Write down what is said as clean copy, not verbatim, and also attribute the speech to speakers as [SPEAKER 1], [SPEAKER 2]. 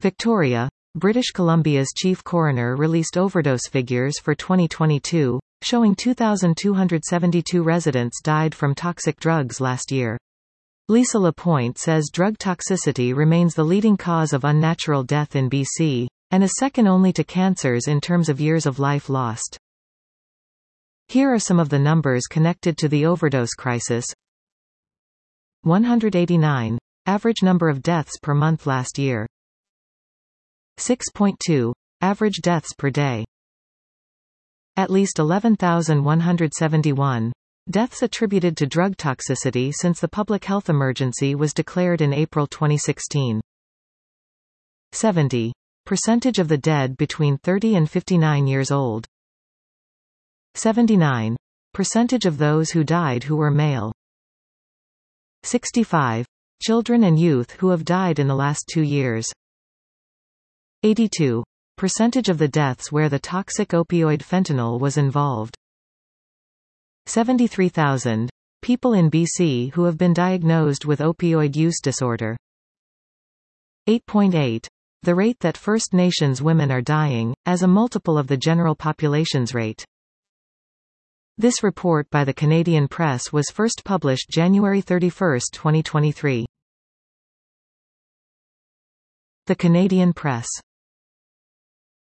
[SPEAKER 1] Victoria, British Columbia's chief coroner released overdose figures for 2022, showing 2,272 residents died from toxic drugs last year. Lisa Lapointe says drug toxicity remains the leading cause of unnatural death in BC, and is second only to cancers in terms of years of life lost. Here are some of the numbers connected to the overdose crisis. 189. Average number of deaths per month last year. 6.2. Average deaths per day. At least 11,171. Deaths attributed to drug toxicity since the public health emergency was declared in April 2016. 70% of the dead between 30 and 59 years old. 79% of those who died who were male. 65. Children and youth who have died in the last 2 years. 82% of the deaths where the toxic opioid fentanyl was involved. 73,000 people in BC who have been diagnosed with opioid use disorder. 8.8. The rate that First Nations women are dying, as a multiple of the general population's rate. This report by the Canadian Press was first published January 31, 2023. The Canadian Press.